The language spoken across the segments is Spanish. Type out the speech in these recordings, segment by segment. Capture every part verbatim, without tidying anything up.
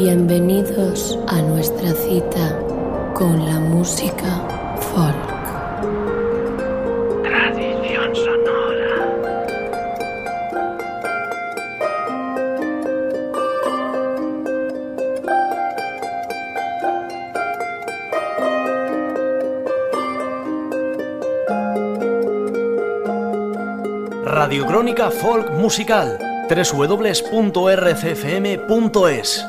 Bienvenidos a nuestra cita con la música folk. Tradición sonora. Radio Crónica Folk Musical, doble u doble u doble u punto r c f m punto es.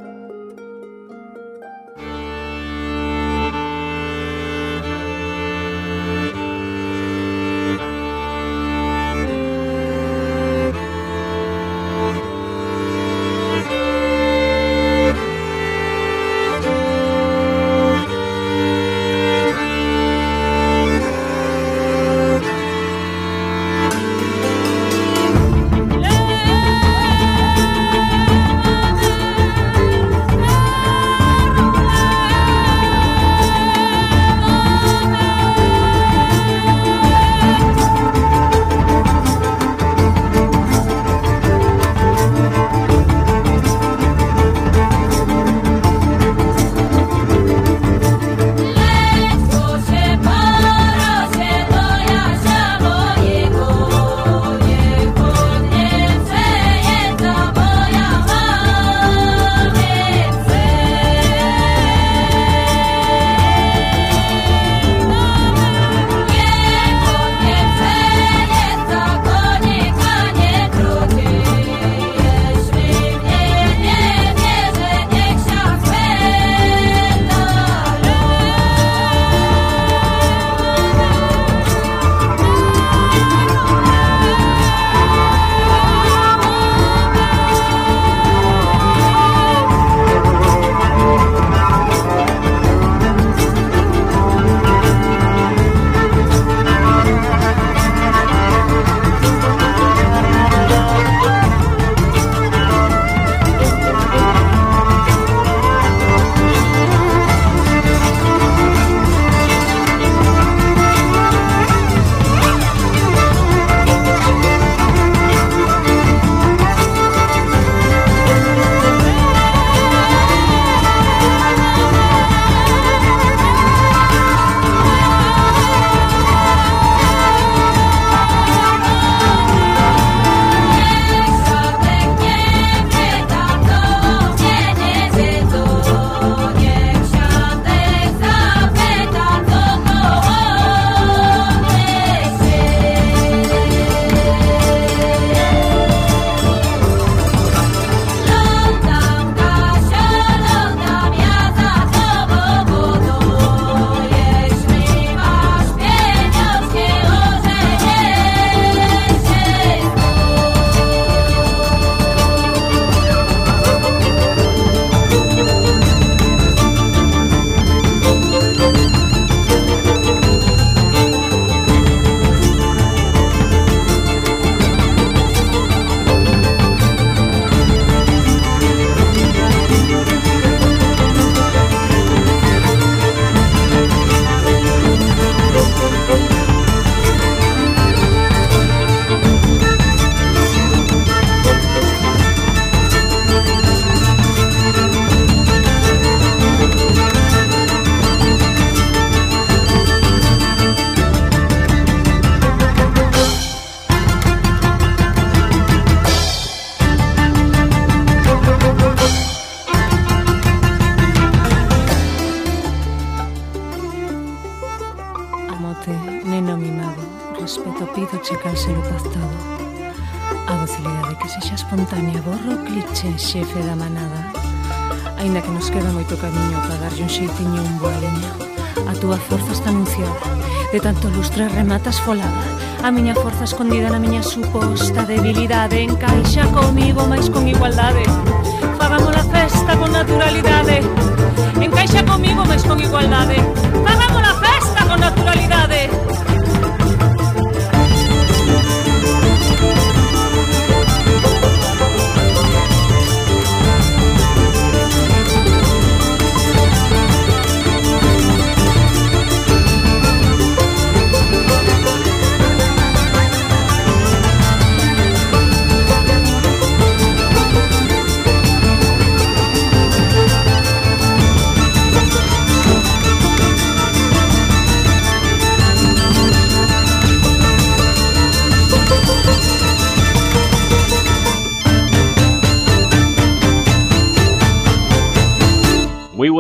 Xefe da manada. Aínda que nos queda moito camiño para darlle un xeitiño un boa leña. A túa forza está anunciada, de tanto lustre rematas folada. A miña forza escondida na miña suposta debilidade encaixa comigo máis con igualdade. Fagamos a festa con naturalidade. Encaixa comigo máis con igualdade. Fagamos a festa con naturalidade.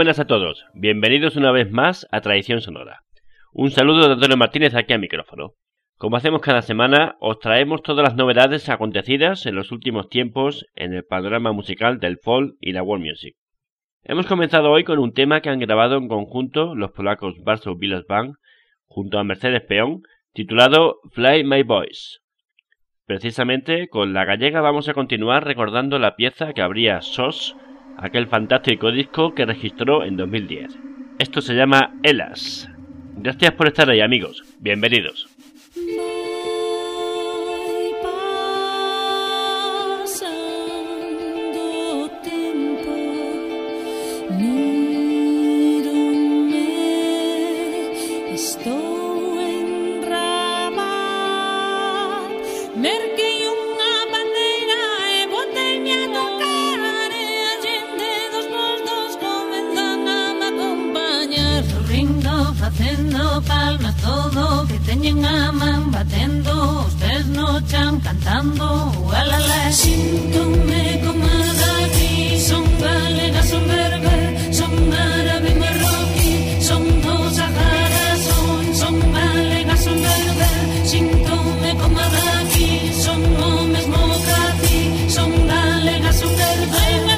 buenas a todos, bienvenidos una vez más a Tradición Sonora. Un saludo de Antonio Martínez aquí al micrófono. Como hacemos cada semana, os traemos todas las novedades acontecidas en los últimos tiempos en el panorama musical del folk y la world music. Hemos comenzado hoy con un tema que han grabado en conjunto los polacos Warsaw Village Band junto a Mercedes Peón, titulado Fly My Boys. Precisamente con la gallega vamos a continuar recordando la pieza que abría S O S, aquel fantástico disco que registró en dos mil diez. Esto se llama Elas. Gracias por estar ahí, amigos. Bienvenidos. Facendo palmas todo que teñen a man batendo, os pés no chan cantando, ualala. Síntome como daqui, son galega, son berber, son árabe, marroquí, son do Sahara, son, son galega, son berber. Síntome como daqui, son o mesmo cati, son galega, son berber.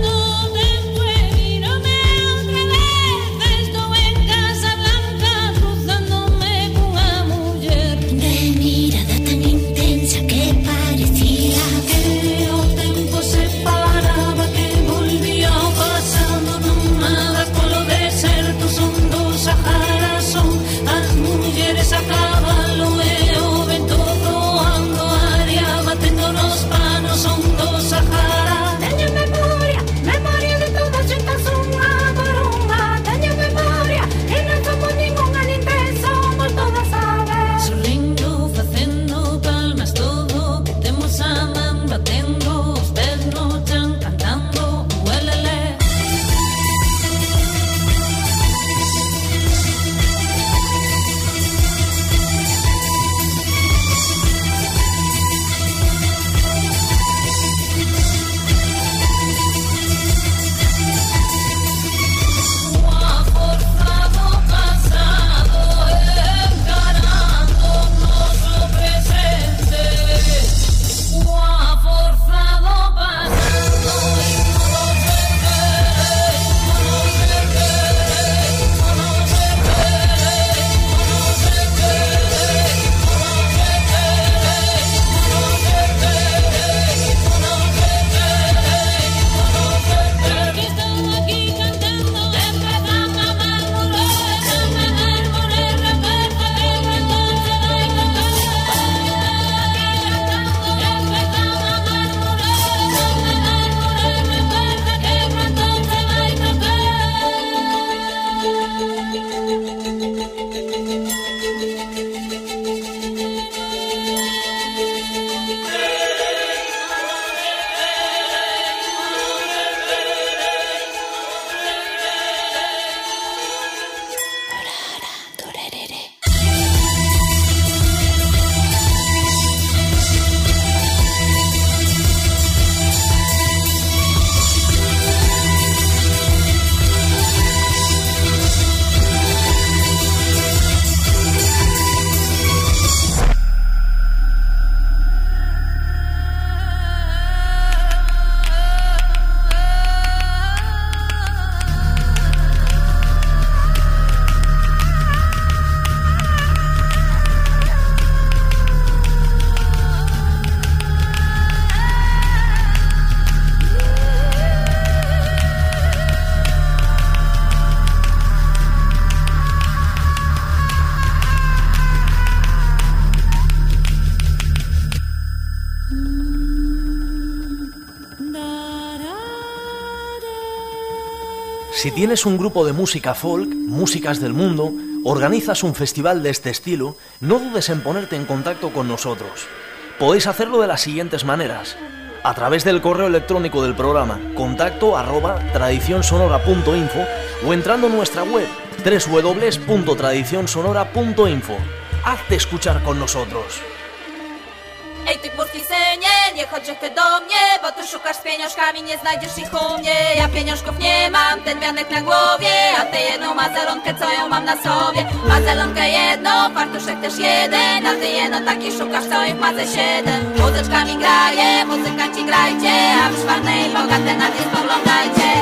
Si tienes un grupo de música folk, músicas del mundo, organizas un festival de este estilo, no dudes en ponerte en contacto con nosotros. Podéis hacerlo de las siguientes maneras: a través del correo electrónico del programa contacto arroba tradicionsonora punto info o entrando en nuestra web doble u doble u doble u punto tradicionsonora punto info. Hazte escuchar con nosotros. Hey, nie chodź ty do mnie, bo tu szukasz z pieniążkami, nie znajdziesz ich u mnie. Ja pieniążków nie mam, ten wianek na głowie, a ty jedną mazelonkę, co ją mam na sobie. Mazelonkę jedną, fartuszek też jeden, a ty jedno taki szukasz, co ich ma ze siedem. Muzyczkami graje, muzykanci grajcie, a wy szwarne i bogate na nie spoglądajcie.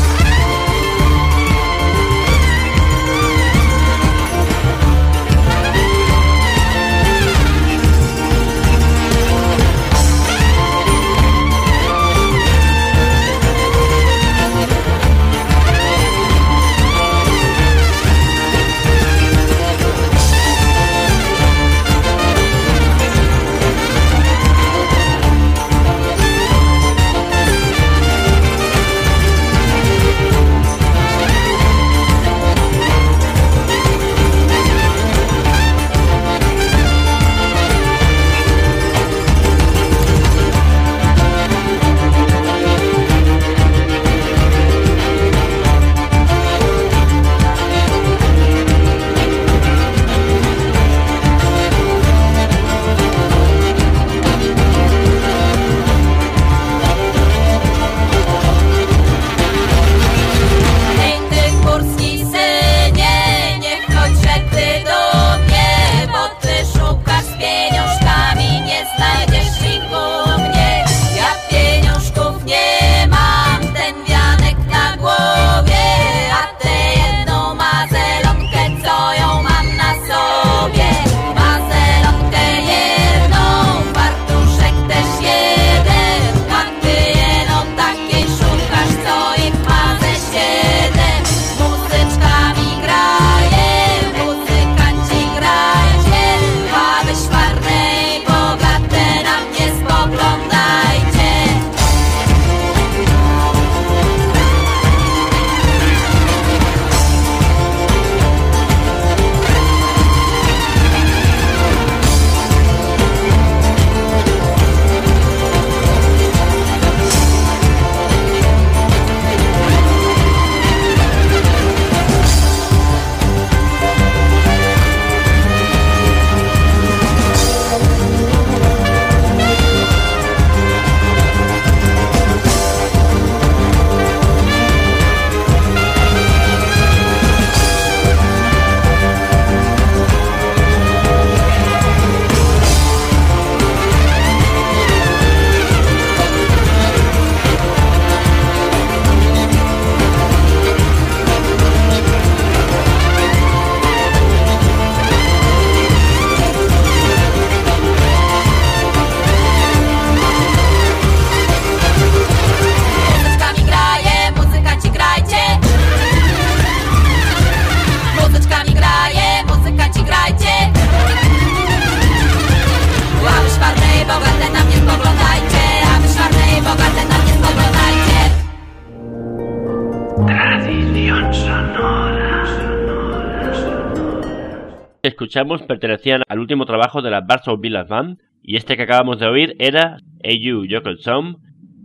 Escuchamos pertenecían al último trabajo de la Warsaw Village Band y este que acabamos de oír era Hey You Jokelson.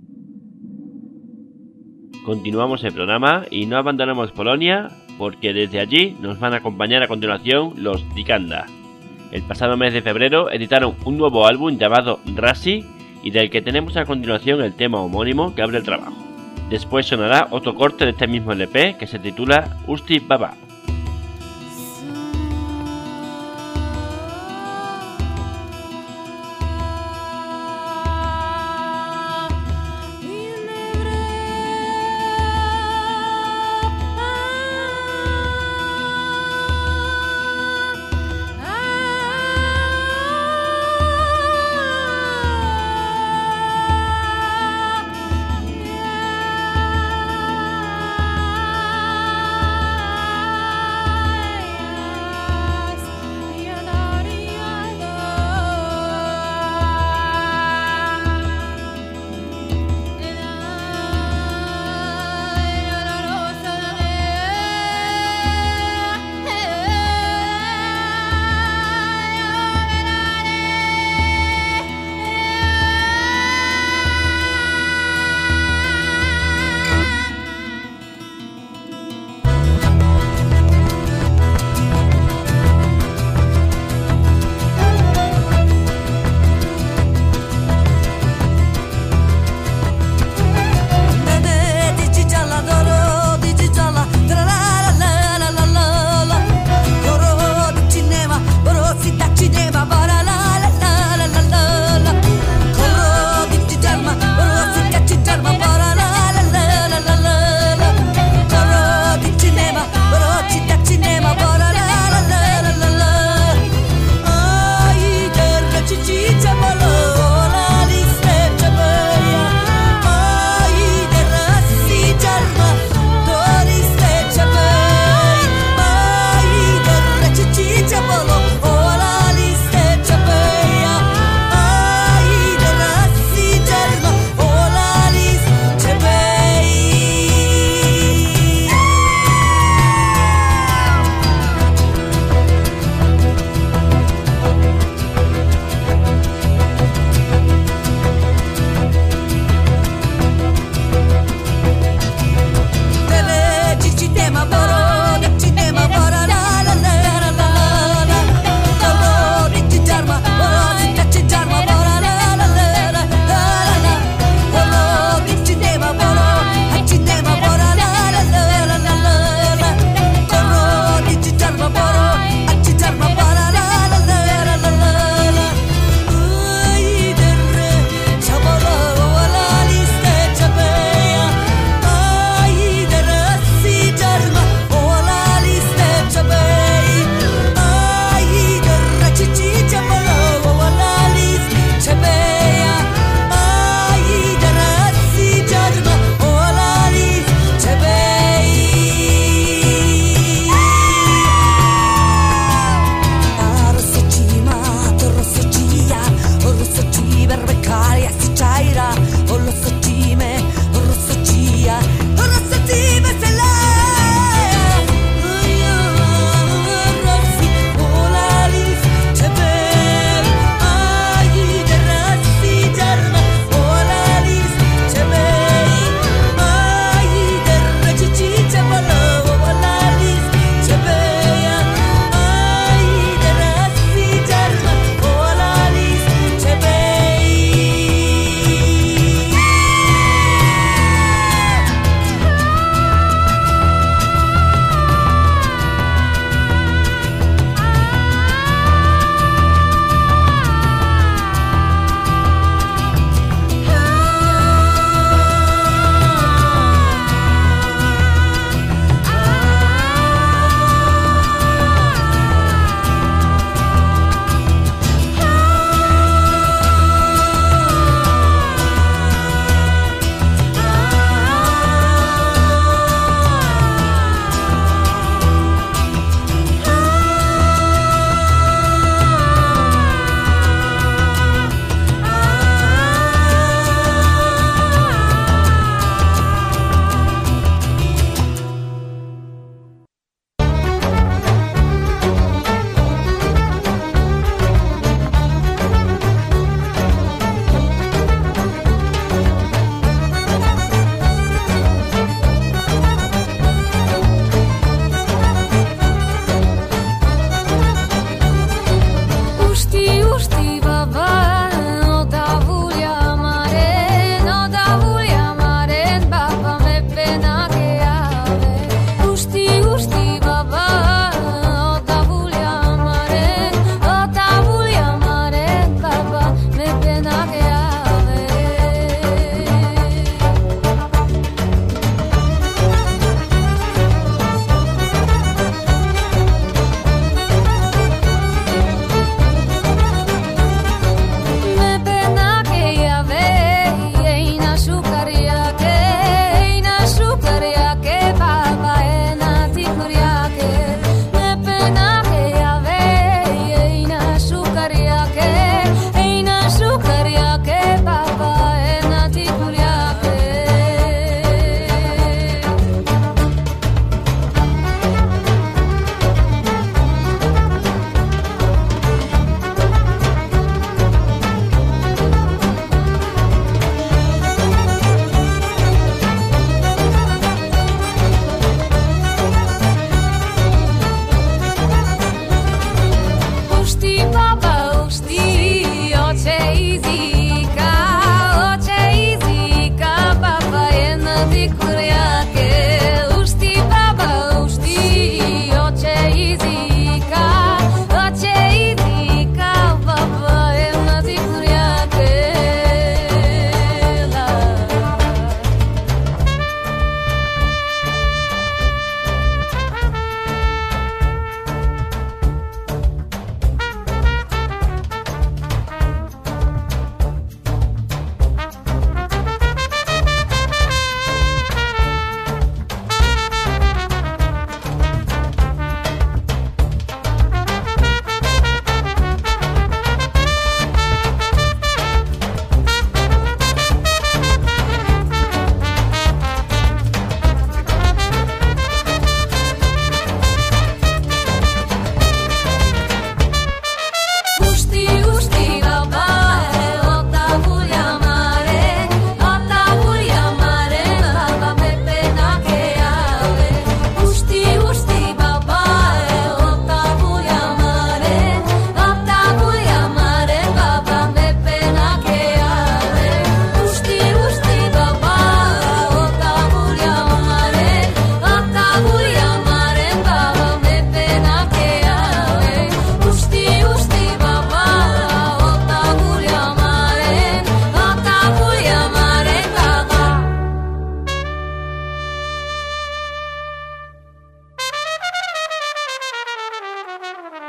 Continuamos el programa y no abandonamos Polonia porque desde allí nos van a acompañar a continuación los Dikanda. El pasado mes de febrero editaron un nuevo álbum llamado Rasi y del que tenemos a continuación el tema homónimo que abre el trabajo. Después sonará otro corte de este mismo L P que se titula Usti Baba. Ah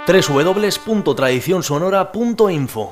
doble u doble u doble u punto tradición sonora punto info.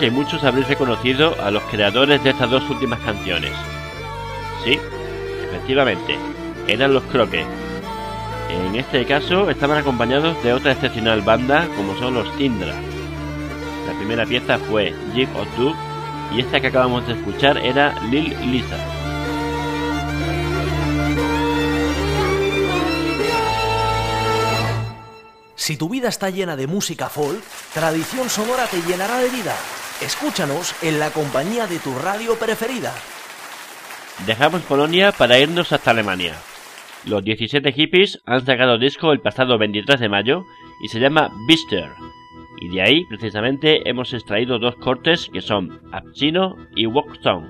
que muchos habréis reconocido a los creadores de estas dos últimas canciones. Sí, efectivamente, eran los Croques. En este caso estaban acompañados de otra excepcional banda como son los Indra. La primera pieza fue Jig of Two y esta que acabamos de escuchar era Lil Lisa. Si tu vida está llena de música folk, Tradición Sonora te llenará de vida. Escúchanos en la compañía de tu radio preferida. Dejamos Polonia para irnos hasta Alemania. Los diecisiete Hippies han sacado disco el pasado veintitrés de mayo y se llama Bister. Y de ahí, precisamente, hemos extraído dos cortes que son Abchino y Walk Song.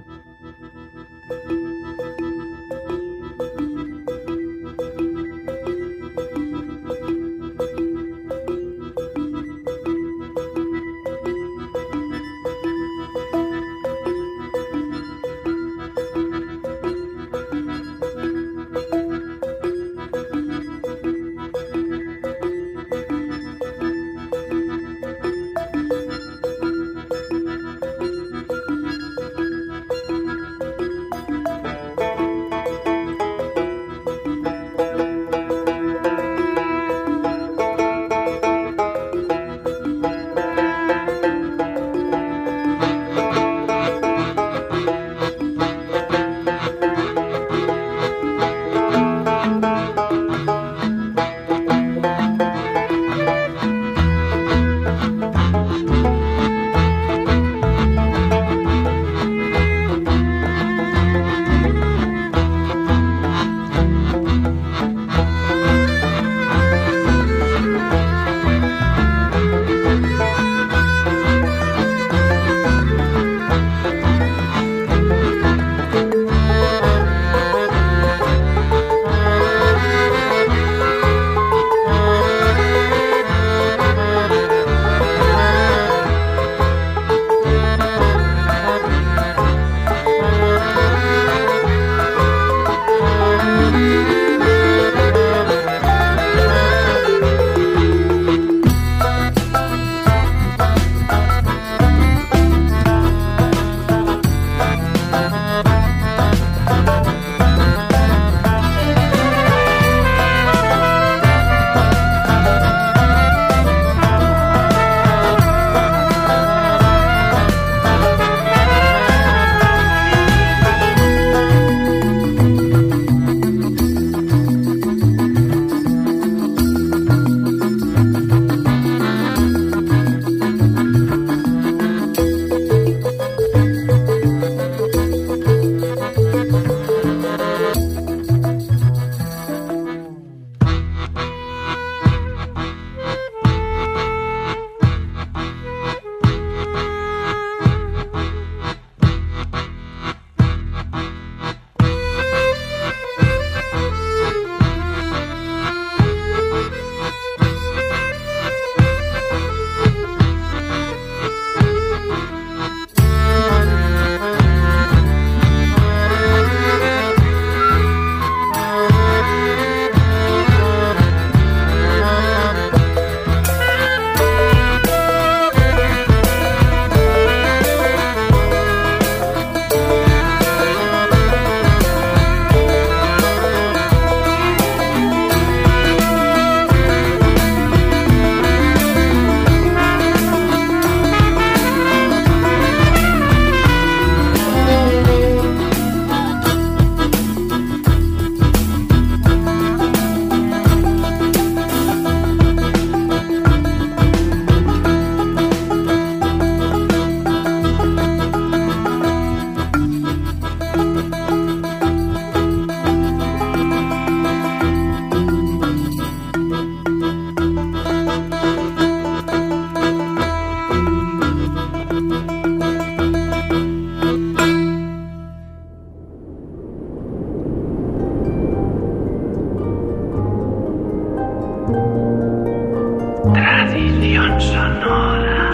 Tradición sonora.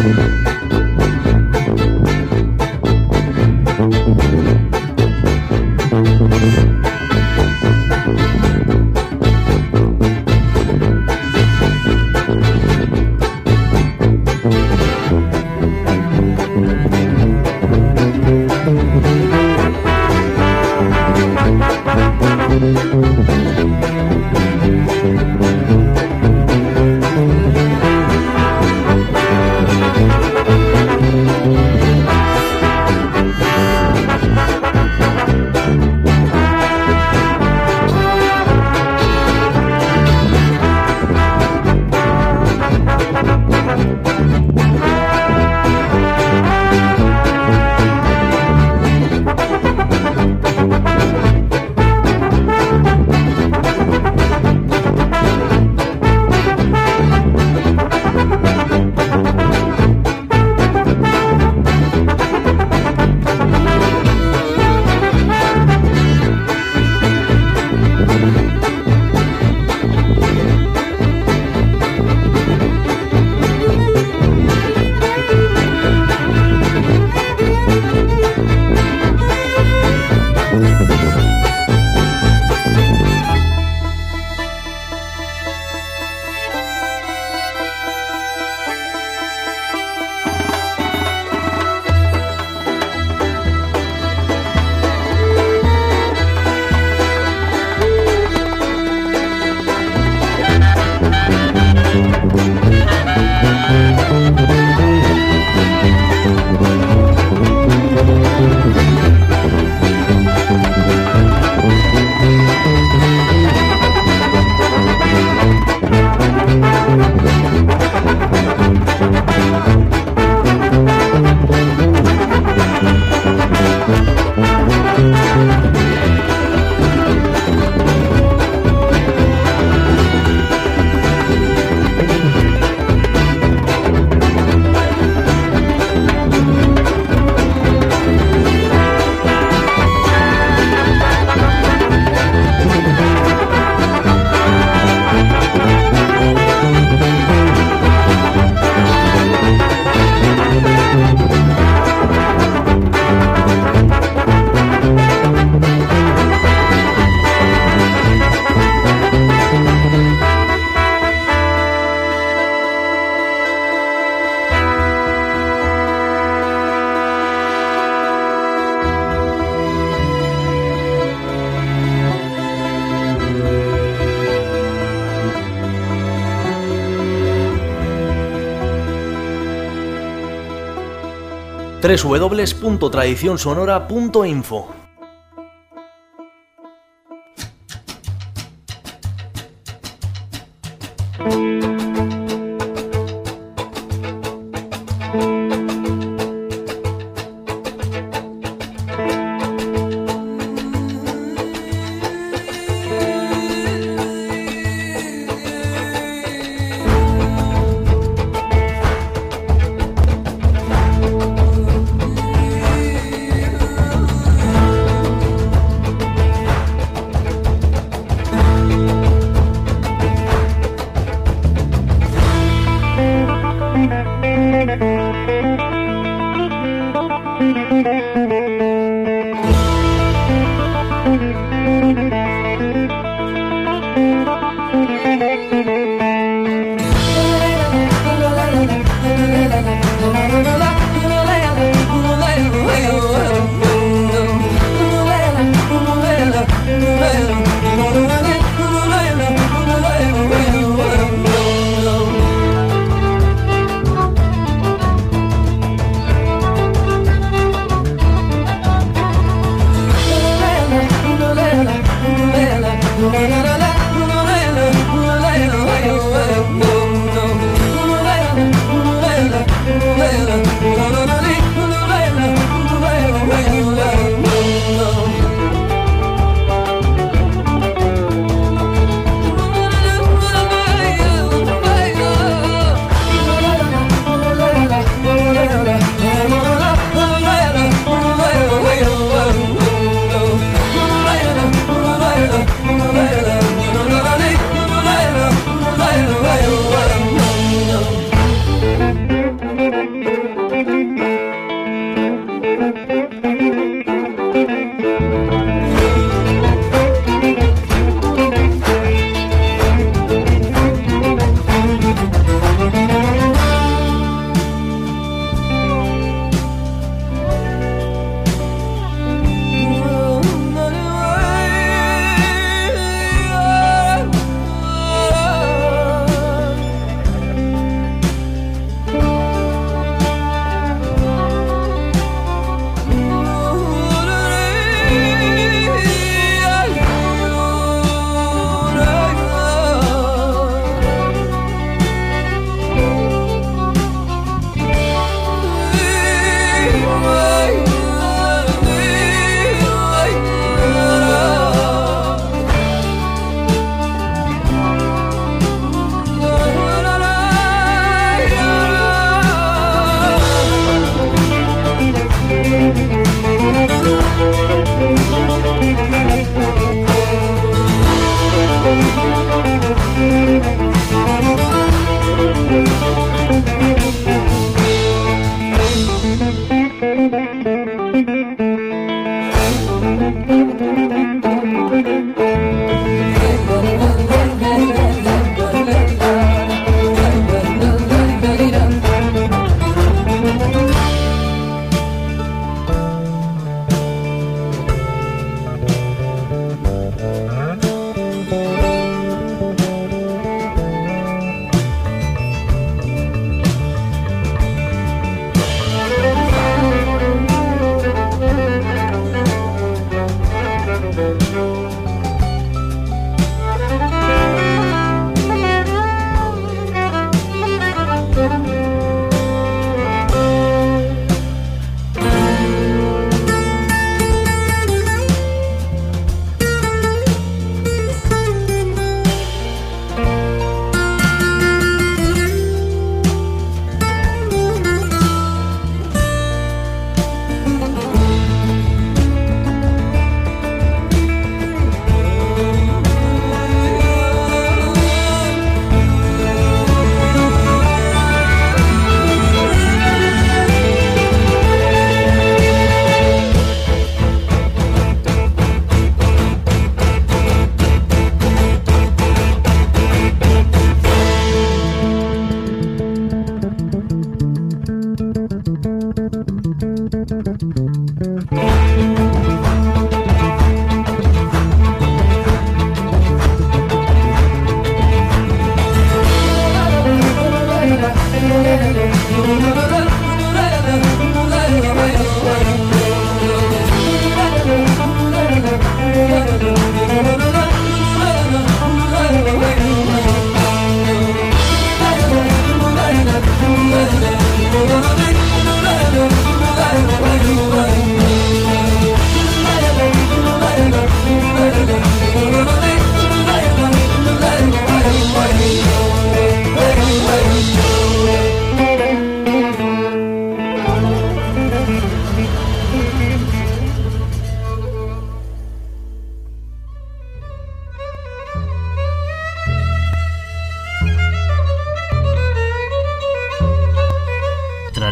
doble u doble u doble u punto tradición sonora punto info.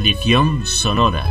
Tradición sonora.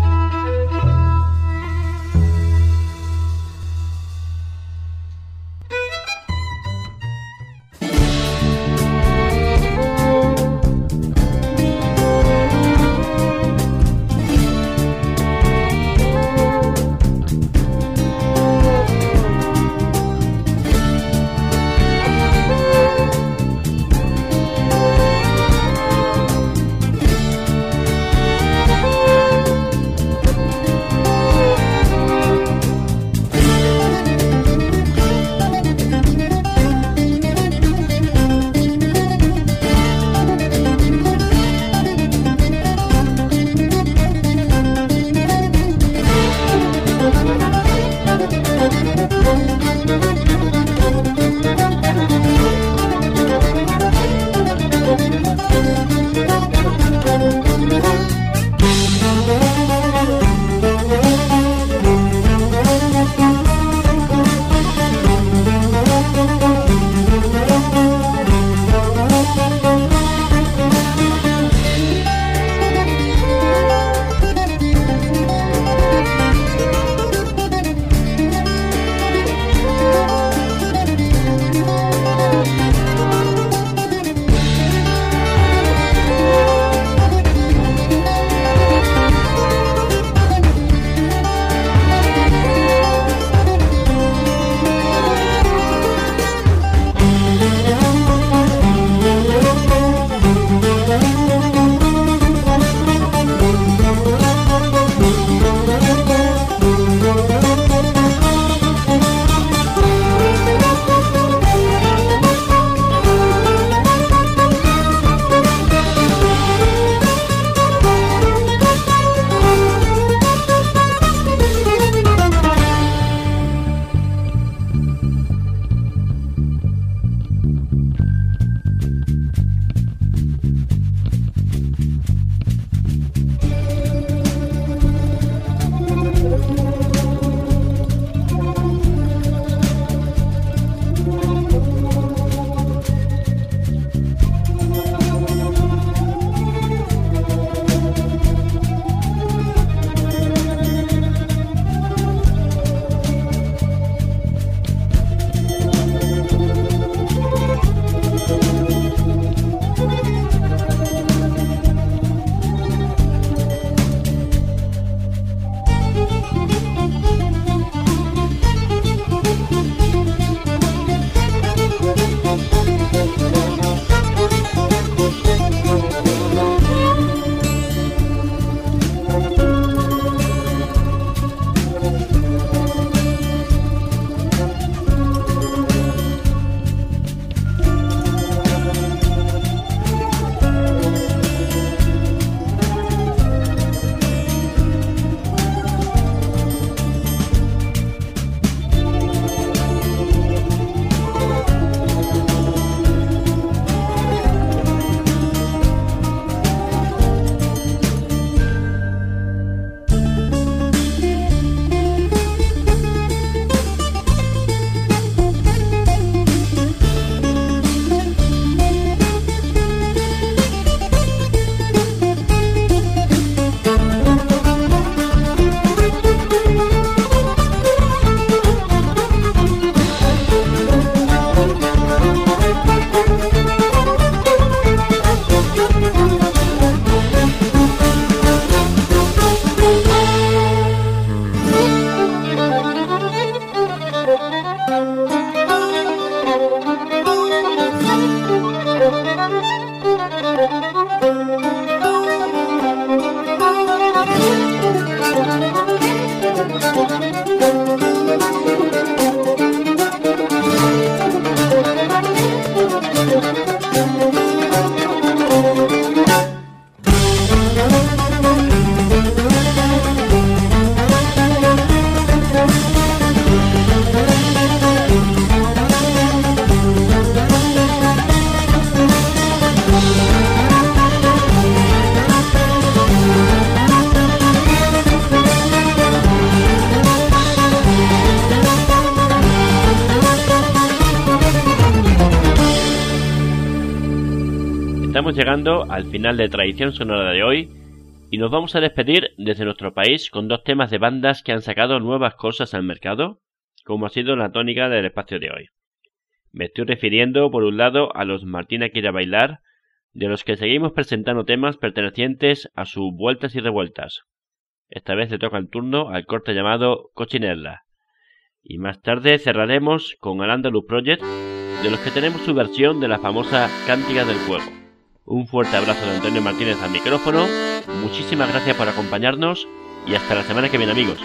Estamos llegando al final de Tradición Sonora de hoy Y nos vamos a despedir desde nuestro país con dos temas de bandas que han sacado nuevas cosas al mercado, como ha sido la tónica del espacio de hoy. Me estoy refiriendo, por un lado, a los Martina Quiere Bailar, de los que seguimos presentando temas pertenecientes a sus Vueltas y Revueltas. Esta vez le toca el turno al corte llamado Cochinella. Y más tarde cerraremos con Al Andalus Project, de los que tenemos su versión de la famosa Cántica del Fuego. Un fuerte abrazo de Antonio Martínez al micrófono, muchísimas gracias por acompañarnos y hasta la semana que viene, amigos.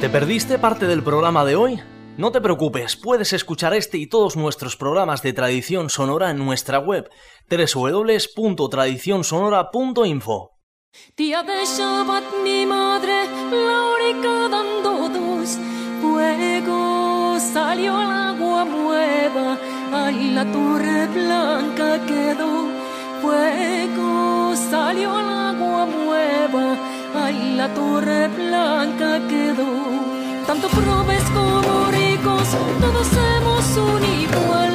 ¿Te perdiste parte del programa de hoy? No te preocupes, puedes escuchar este y todos nuestros programas de Tradición Sonora en nuestra web doble u doble u doble u punto tradición sonora punto info. Día de Shabbat mi madre, Laurica dando dos, fuego salió al agua nueva, a la torre blanca quedó, fuego salió al agua nueva, a la torre blanca quedó. Tanto pobres como ricos, todos somos un igual,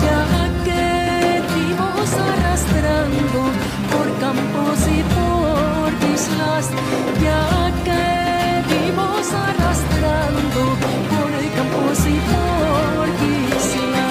ya que vimos arrastrando por campos y por islas, ya que vimos arrastrando por campos y por islas.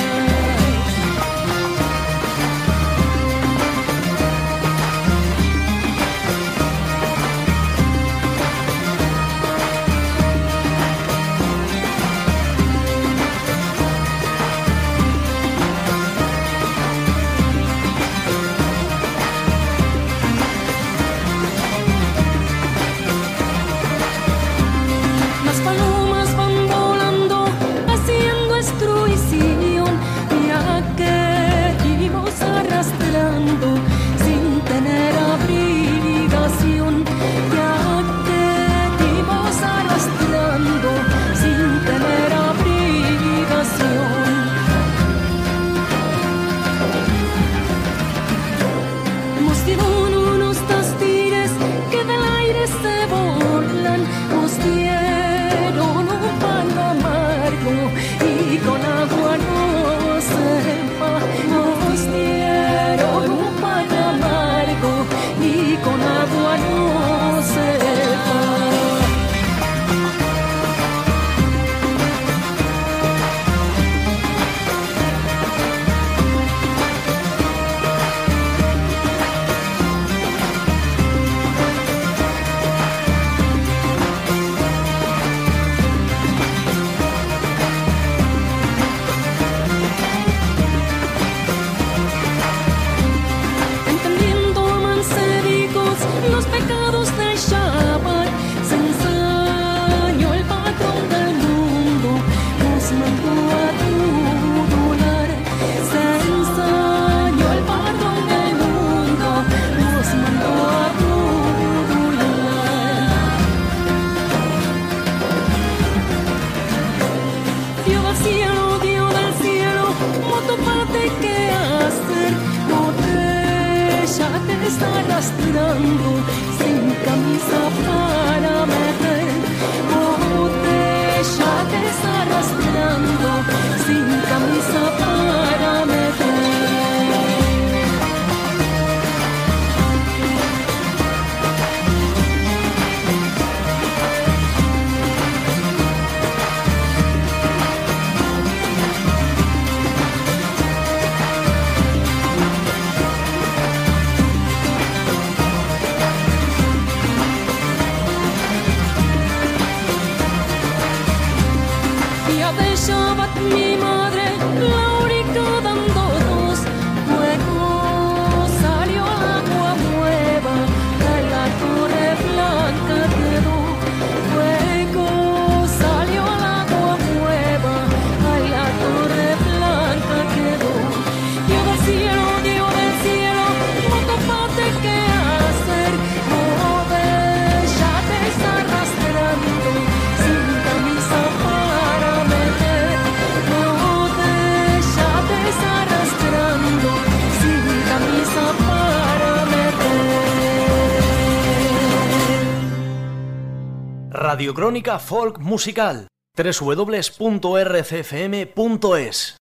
Radiocrónica Folk Musical, doble u doble u doble u punto r c f m punto es.